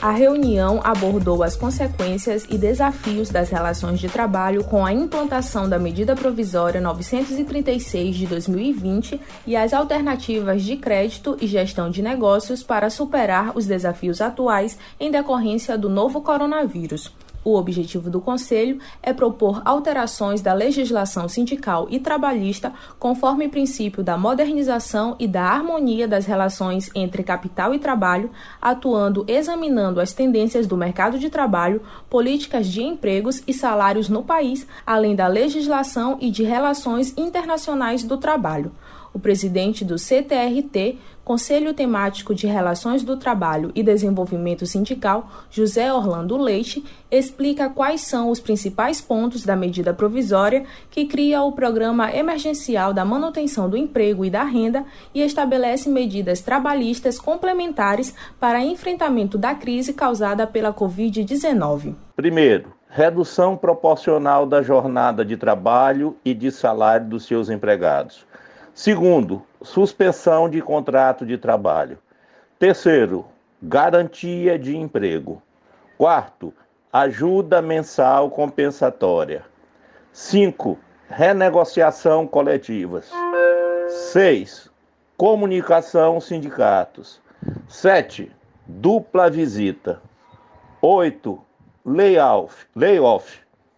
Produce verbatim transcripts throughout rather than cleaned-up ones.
A reunião abordou as consequências e desafios das relações de trabalho com a implantação da medida provisória novecentos e trinta e seis de dois mil e vinte e as alternativas de crédito e gestão de negócios para superar os desafios atuais em decorrência do novo coronavírus. O objetivo do Conselho é propor alterações da legislação sindical e trabalhista conforme o princípio da modernização e da harmonia das relações entre capital e trabalho, atuando examinando as tendências do mercado de trabalho, políticas de empregos e salários no país, além da legislação e de relações internacionais do trabalho. O presidente do C T R T, Conselho Temático de Relações do Trabalho e Desenvolvimento Sindical, José Orlando Leite, explica quais são os principais pontos da medida provisória que cria o Programa Emergencial da Manutenção do Emprego e da Renda e estabelece medidas trabalhistas complementares para enfrentamento da crise causada pela covid dezenove. Primeiro, redução proporcional da jornada de trabalho e de salário dos seus empregados. Segundo, suspensão de contrato de trabalho. Terceiro, garantia de emprego. Quarto, ajuda mensal compensatória. Cinco, renegociação coletivas. Seis, comunicação sindicatos. Sete, dupla visita. Oito, layoff. layoff.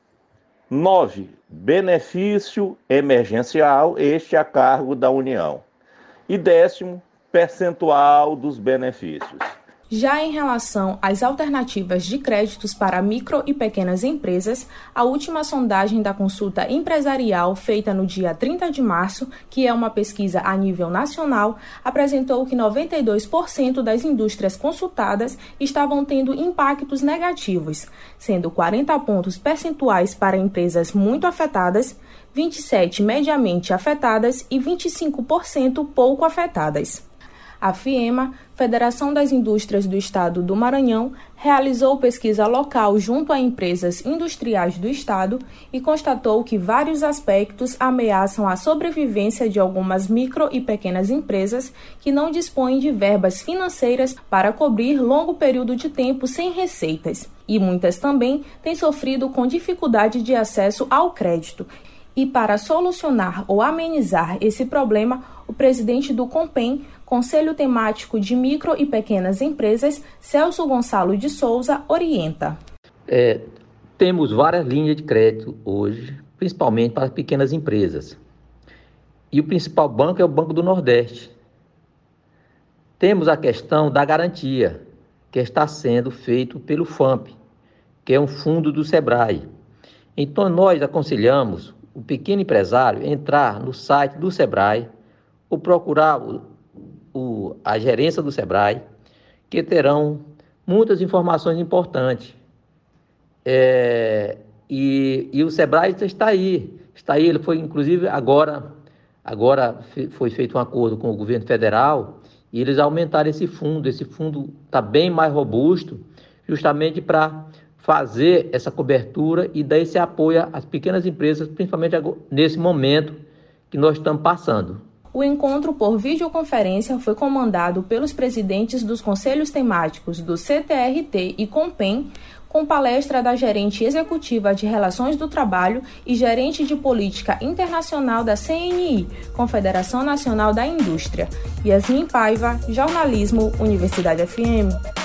Nove, benefício emergencial, este a cargo da União. E décimo, percentual dos benefícios. Já em relação às alternativas de créditos para micro e pequenas empresas, a última sondagem da consulta empresarial feita no dia trinta de março, que é uma pesquisa a nível nacional, apresentou que noventa e dois por cento das indústrias consultadas estavam tendo impactos negativos, sendo quarenta pontos percentuais para empresas muito afetadas, vinte e sete por cento mediamente afetadas e vinte e cinco por cento pouco afetadas. A FIEMA, Federação das Indústrias do Estado do Maranhão, realizou pesquisa local junto a empresas industriais do Estado e constatou que vários aspectos ameaçam a sobrevivência de algumas micro e pequenas empresas que não dispõem de verbas financeiras para cobrir longo período de tempo sem receitas. E muitas também têm sofrido com dificuldade de acesso ao crédito. E para solucionar ou amenizar esse problema, o presidente do CONPEM, Conselho Temático de Micro e Pequenas Empresas, Celso Gonçalo de Souza, orienta. É, temos várias linhas de crédito hoje, principalmente para pequenas empresas. E o principal banco é o Banco do Nordeste. Temos a questão da garantia, que está sendo feito pelo FAMP, que é um fundo do SEBRAE. Então, nós aconselhamos o pequeno empresário entrar no site do SEBRAE ou procurar o, o, a gerência do SEBRAE, que terão muitas informações importantes. É, e, e o SEBRAE está aí, está aí, ele foi inclusive agora, agora foi feito um acordo com o governo federal e eles aumentaram esse fundo, esse fundo está bem mais robusto, justamente para fazer essa cobertura e dar esse apoio às pequenas empresas, principalmente nesse momento que nós estamos passando. O encontro por videoconferência foi comandado pelos presidentes dos conselhos temáticos do C T R T e CONPEM, com palestra da gerente executiva de Relações do Trabalho e gerente de Política Internacional da C N I, Confederação Nacional da Indústria. Yasmin Paiva, Jornalismo, Universidade F M.